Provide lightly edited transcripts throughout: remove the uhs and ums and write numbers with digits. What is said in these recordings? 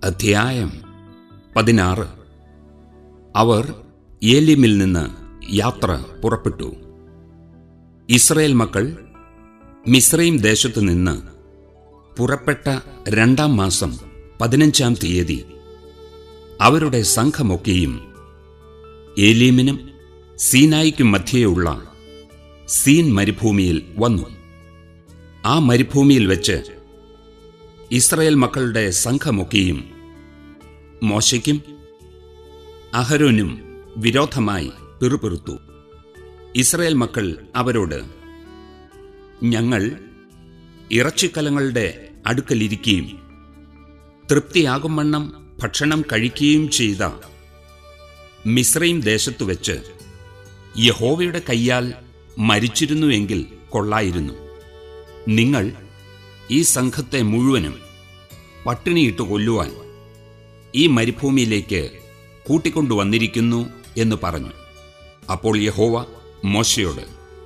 അധ്യായം 16. അവർ ഏലിമിൽ നിന്ന് യാത്ര പുറപ്പെട്ടു. ഇസ്രായേൽ മക്കൾ മിസ്രയീം ദേശത്തു നിന്ന് പുറപ്പെട്ട 2-ാം മാസം 15-ാം തീയതി അവരുടെ സംഘമൊക്കെയും ഏലീമിനും സീനായിക്കും മധ്യേയുള്ള സീൻ മരുഭൂമിയിൽ വന്നു. ആ മരുഭൂമിയിൽ വെച്ച് ഇസ്രായേൽ മക്കളുടെ സംഘമൊക്കെയും മോശയ്ക്കും അഹരോനും വിരോധമായി പിറുപിറുത്തു. ഇസ്രായേൽ മക്കൾ അവരോട്, ഞങ്ങൾ ഇറച്ചിക്കലങ്ങളുടെ അടുക്കലിരിക്കുകയും തൃപ്തിയാകും വണ്ണം ഭക്ഷണം കഴിക്കുകയും ചെയ്ത മിസ്രയീം ദേശത്തു വെച്ച് യഹോവയുടെ കയ്യാൽ മരിച്ചിരുന്നുവെങ്കിൽ കൊള്ളായിരുന്നു. നിങ്ങൾ ഈ സംഘത്തെ മുഴുവനും പട്ടിണിയിട്ട് കൊല്ലുവാൻ ഈ മരുഭൂമിയിലേക്ക് കൂട്ടിക്കൊണ്ടുവന്നിരിക്കുന്നു എന്ന് പറഞ്ഞു. അപ്പോൾ യഹോവ മോശയോട്,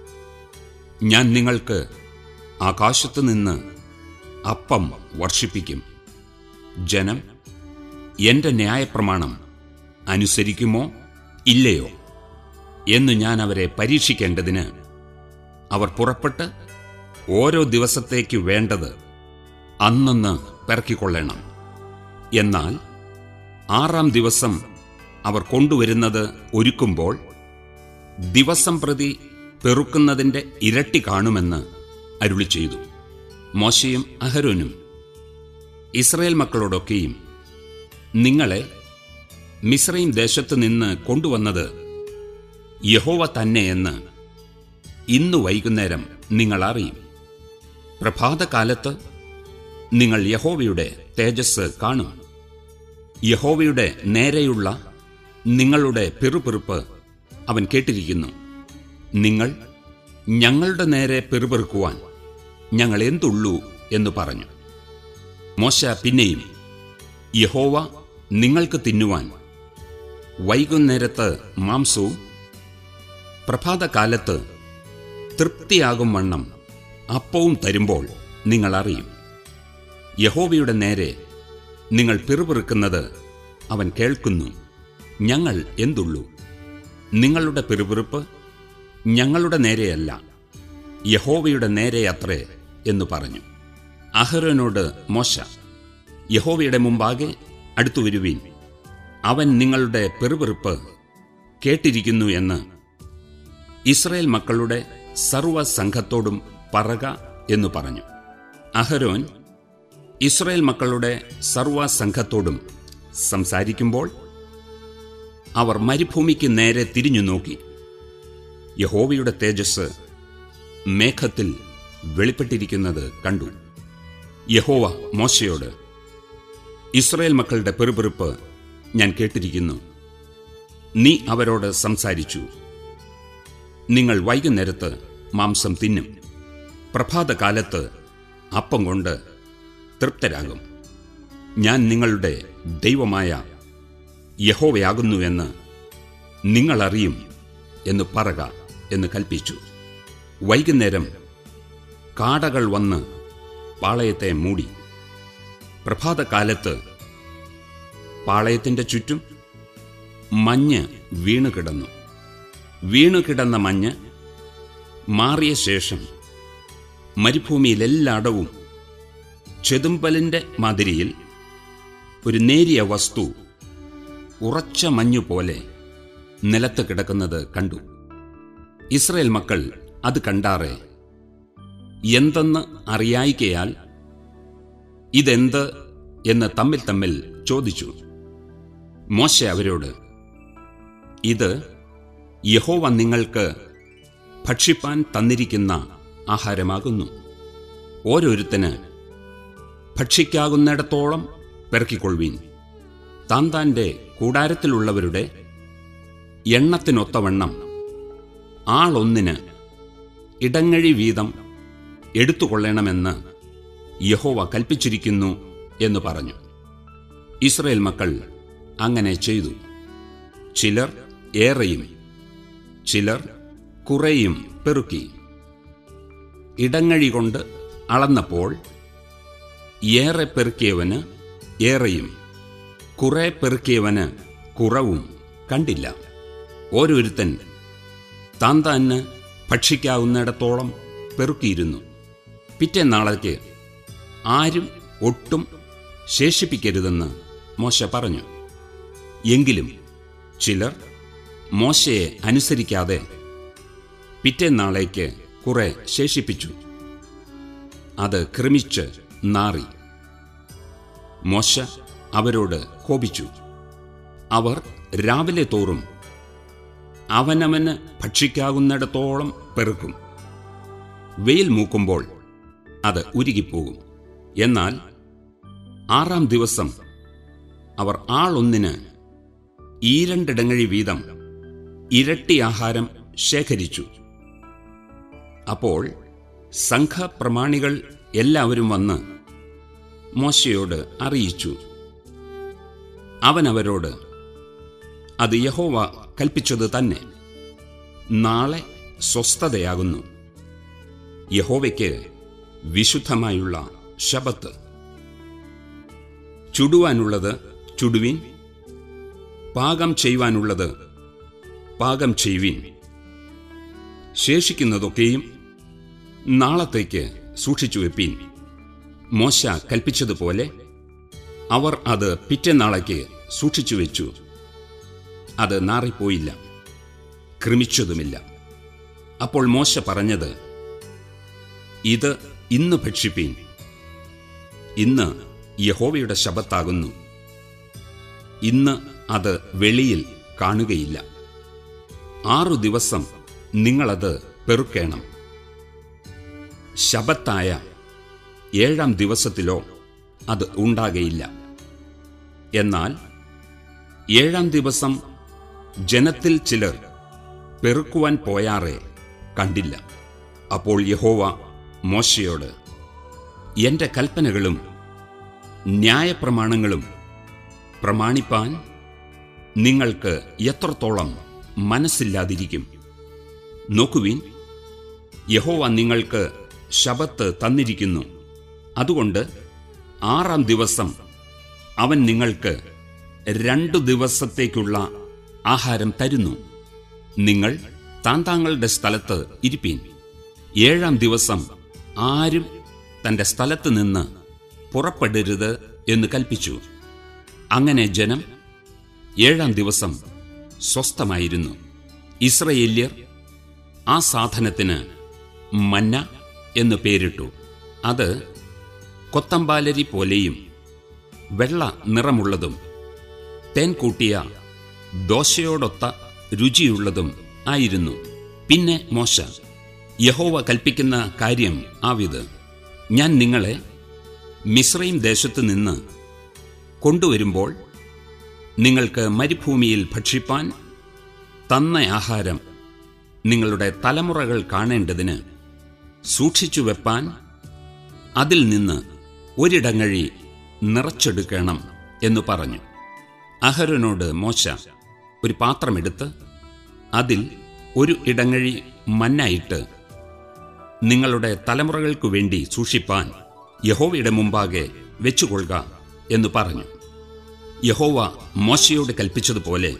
ഞാൻ നിങ്ങൾക്ക് ആകാശത്തു നിന്ന് അപ്പം വർഷിപ്പിക്കും. ജനം എന്റെ ന്യായപ്രമാണം അനുസരിക്കുമോ ഇല്ലയോ എന്ന് ഞാൻ അവരെ പരീക്ഷിക്കേണ്ടതിന് അവർ പുറപ്പെട്ട് ഓരോ ദിവസത്തേക്ക് വേണ്ടത് അന്നന്ന് പെറുക്കിക്കൊള്ളണം. എന്നാൽ 6-ാം ദിവസം അവർ കൊണ്ടുവരുന്നത് ഒരുക്കുമ്പോൾ ദിവസം പ്രതി പെറുക്കുന്നതിൻ്റെ ഇരട്ടി കാണുമെന്ന് അരുളി ചെയ്തു. മോശയും അഹരോനും ഇസ്രായേൽ മക്കളോടൊക്കെയും, നിങ്ങളെ മിസ്രയീം ദേശത്തു നിന്ന് കൊണ്ടുവന്നത് യഹോവ തന്നെയെന്ന് ഇന്നു വൈകുന്നേരം നിങ്ങൾ അറിയും. പ്രഭാതകാലത്ത് നിങ്ങൾ യഹോവയുടെ തേജസ് കാണും. യഹോവയുടെ നേരെയുള്ള നിങ്ങളുടെ പിറുപിറുപ്പ് അവൻ കേട്ടിരിക്കുന്നു. നിങ്ങൾ ഞങ്ങളുടെ നേരെ പിറുപിറുക്കുവാൻ ഞങ്ങൾ എന്തുള്ളൂ എന്ന് പറഞ്ഞു. മോശ പിന്നെയും, യഹോവ നിങ്ങൾക്ക് തിന്നുവാൻ വൈകുന്നേരത്ത് മാംസവും പ്രഭാതകാലത്ത് തൃപ്തിയാകും വണ്ണം അപ്പവും തരുമ്പോൾ നിങ്ങൾ അറിയും. യഹോവയുടെ നേരെ നിങ്ങൾ പിറുപിറുക്കുന്നത് അവൻ കേൾക്കുന്നു. ഞങ്ങൾ എന്തുള്ളൂ? നിങ്ങളുടെ പിറുപിറുപ്പ് ഞങ്ങളുടെ നേരെയല്ല, യഹോവയുടെ നേരെയത്രേ എന്ന് പറഞ്ഞു. അഹരോനോട് മോശ, യഹോവയുടെ മുമ്പാകെ അടുത്തുവരുവീൻ, അവൻ നിങ്ങളുടെ പിറുപിറുപ്പ് കേട്ടിരിക്കുന്നു എന്ന് ഇസ്രായേൽ മക്കളുടെ സർവ്വസംഘത്തോടും പറക എന്നു പറഞ്ഞു. അഹരോൻ ഇസ്രായേൽ മക്കളുടെ സർവ്വസംഘത്തോടും സംസാരിക്കുമ്പോൾ അവർ മരുഭൂമിക്ക് നേരെ തിരിഞ്ഞു നോക്കി. യഹോവയുടെ തേജസ് മേഘത്തിൽ വെളിപ്പെട്ടിരിക്കുന്നത് കണ്ടു. യഹോവ മോശയോട്, ഇസ്രായേൽ മക്കളുടെ പിറുപിറുപ്പ് ഞാൻ കേട്ടിരിക്കുന്നു. നീ അവരോട് സംസാരിച്ചു. നിങ്ങൾ വൈകുന്നേരത്ത് മാംസം തിന്നും, പ്രഭാതകാലത്ത് അപ്പം കൊണ്ട് തൃപ്തരാകും. ഞാൻ നിങ്ങളുടെ ദൈവമായ യഹോവയാകുന്നുവെന്ന് നിങ്ങളറിയും എന്ന് പറക എന്ന് കൽപ്പിച്ചു. വൈകുന്നേരം കാടകൾ വന്ന് പാളയത്തെ മൂടി. പ്രഭാതകാലത്ത് പാളയത്തിൻ്റെ ചുറ്റും മഞ്ഞ് വീണുകിടന്നു. വീണുകിടന്ന മഞ്ഞ് മാറിയ ശേഷം മരുഭൂമിയിലെല്ലായിടവും ചെതുമ്പലിൻ്റെ മാതിരിയിൽ ഒരു നേരിയ വസ്തു ഉറച്ച മഞ്ഞുപോലെ നിലത്ത് കിടക്കുന്നത് കണ്ടു. ഇസ്രായേൽ മക്കൾ അത് കണ്ടാറെ എന്തെന്ന് അറിയായികയാൽ ഇതെന്ത് എന്ന് തമ്മിൽ ചോദിച്ചു. മോശ അവരോട്, ഇത് യഹോവ നിങ്ങൾക്ക് ഭക്ഷിപ്പാൻ തന്നിരിക്കുന്ന ആഹാരമാകുന്നു. ഓരോരുത്തന് ഭക്ഷിക്കാകുന്നിടത്തോളം പെറുക്കിക്കൊള്ളുവീൻ. താന്താന്റെ കൂടാരത്തിലുള്ളവരുടെ എണ്ണത്തിനൊത്തവണ്ണം ആളൊന്നിന് ഇടങ്ങഴി വീതം എടുത്തുകൊള്ളണമെന്ന് യഹോവ കൽപ്പിച്ചിരിക്കുന്നു എന്ന് പറഞ്ഞു. ഇസ്രായേൽ മക്കൾ അങ്ങനെ ചെയ്തു. ചിലർ ഏറെയും ചിലർ കുറേയും പെറുക്കി. ഇടങ്ങഴി കൊണ്ട് അളന്നപ്പോൾ ഏറെ പെറുക്കിയവന് ഏറെയും കുറെ പെറുക്കിയവന് കുറവും കണ്ടില്ല. ഓരോരുത്തൻ താൻ ഭക്ഷിക്കാവുന്നിടത്തോളം പെറുക്കിയിരുന്നു. പിറ്റേന്നാളേക്ക് ആരും ഒട്ടും ശേഷിപ്പിക്കരുതെന്ന് മോശ പറഞ്ഞു. എങ്കിലും ചിലർ മോശയെ അനുസരിക്കാതെ പിറ്റേന്നാളേക്ക് കുറെ ശേഷിപ്പിച്ചു. അത് ക്രമിച്ച് നാറി. മോശ അവരോട് കോപിച്ചു. അവർ രാവിലെ തോറും അവനവന് ഭക്ഷിക്കാവുന്നിടത്തോളം പെറുക്കും. വെയിൽ മൂക്കുമ്പോൾ അത് ഉരുകിപ്പോകും. എന്നാൽ 6-ാം ദിവസം അവർ ആളൊന്നിന് 2 ഇടങ്ങഴി വീതം ഇരട്ടി ആഹാരം ശേഖരിച്ചു. അപ്പോൾ സംഘപ്രമാണികൾ എല്ലാവരും വന്ന് മോശയോട് അറിയിച്ചു. അവൻ അവരോട്, അത് യഹോവ കൽപ്പിച്ചത് തന്നെ. നാളെ സ്വസ്ഥതയാകുന്നു, യഹോവയ്ക്ക് വിശുദ്ധമായുള്ള ശബത്ത്. ചുടുവാനുള്ളത് ചുടുവിൻ, പാകം ചെയ്യുവാനുള്ളത് പാകം ചെയ്യുവിൻ. ശേഷിക്കുന്നതൊക്കെയും നാളത്തേക്ക് സൂക്ഷിച്ചു വെപ്പീൻ. മോശ കൽപ്പിച്ചതുപോലെ അവർ അത് പിറ്റേന്നാളേക്ക് സൂക്ഷിച്ചു വെച്ചു. അത് നാറിപ്പോയില്ല, ക്രമിച്ചതുമില്ല. അപ്പോൾ മോശ പറഞ്ഞത്, ഇത് ഇന്ന് ഭക്ഷിപ്പീൻ. ഇന്ന് യഹോവയുടെ ശബത്താകുന്നു. ഇന്ന് അത് വെളിയിൽ കാണുകയില്ല. 6 ദിവസം നിങ്ങളത് പെറുക്കേണം. ശബത്തായ 7-ാം ദിവസത്തിലോ അത് ഉണ്ടാകയില്ല. എന്നാൽ 7-ാം ദിവസം ജനത്തിൽ ചിലർ പെറുക്കുവാൻ പോയാറെ കണ്ടില്ല. അപ്പോൾ യഹോവ മോശയോട്, എന്റെ കൽപ്പനകളും ന്യായപ്രമാണങ്ങളും പ്രമാണിപ്പാൻ നിങ്ങൾക്ക് എത്രത്തോളം മനസ്സില്ലാതിരിക്കും? നോക്കുവിൻ, യഹോവ നിങ്ങൾക്ക് ശബത്ത് തന്നിരിക്കുന്നു. അതുകൊണ്ട് 6-ാം ദിവസം അവൻ നിങ്ങൾക്ക് 2 ദിവസത്തേക്കുള്ള ആഹാരം തരുന്നു. നിങ്ങൾ താങ്കളുടെ സ്ഥലത്ത് ഇരിപ്പീൻ. 7-ാം ദിവസം ആരും തന്റെ സ്ഥലത്ത് നിന്ന് പുറപ്പെടരുത് എന്ന് കൽപ്പിച്ചു. അങ്ങനെ ജനം 7-ാം ദിവസം സ്വസ്ഥമായിരുന്നു. ഇസ്രയേല്യർ ആ സാധനത്തിന് മന്ന എന്ന് പേരിട്ടു. അത് കൊത്തമ്പാലരി പോലെയും വെള്ള നിറമുള്ളതും തേൻ കൂട്ടിയ ദോശയോടൊത്ത രുചിയുള്ളതും ആയിരുന്നു. പിന്നെ മോശ, യഹോവ കൽപ്പിക്കുന്ന കാര്യം ആവിത്: ഞാൻ നിങ്ങളെ മിസ്രയീം ദേശത്ത് നിന്ന് കൊണ്ടുവരുമ്പോൾ നിങ്ങൾക്ക് മരുഭൂമിയിൽ ഭക്ഷിപ്പാൻ തന്ന ആഹാരം നിങ്ങളുടെ തലമുറകൾ കാണേണ്ടതിന് സൂക്ഷിച്ചു വെപ്പാൻ അതിൽ നിന്ന് ഒരിടങ്ങഴി നിറച്ചെടുക്കണം എന്നു പറഞ്ഞു. അഹരോനോട് മോശ ഒരു പാത്രമെടുത്ത് അതിൽ 1 ഇടങ്ങഴി മന്നായിട്ട് നിങ്ങളുടെ തലമുറകൾക്കു വേണ്ടി സൂക്ഷിപ്പാൻ യഹോവയുടെ മുമ്പാകെ വെച്ചുകൊള്ളുക എന്ന് പറഞ്ഞു. യഹോവ മോശയോട് കൽപ്പിച്ചതുപോലെ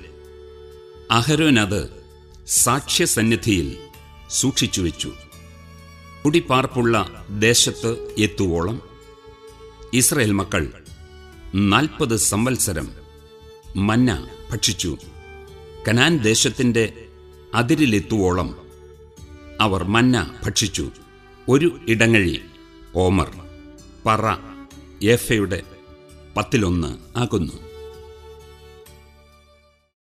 അഹരോൻ അത് സാക്ഷ്യസന്നിധിയിൽ സൂക്ഷിച്ചുവെച്ചു. കുടിപ്പാർപ്പുള്ള ദേശത്ത് എത്തുവോളം ഇസ്രായേൽ മക്കൾ 40 സംവത്സരം മന്ന ഭക്ഷിച്ചു. കനാൻ ദേശത്തിന്റെ അതിരിലെത്തുവോളം അവർ മന്ന ഭക്ഷിച്ചു. 1 ഇടങ്ങഴി ഓമർ പറ ഏഫയുടെ 10 ആകുന്നു.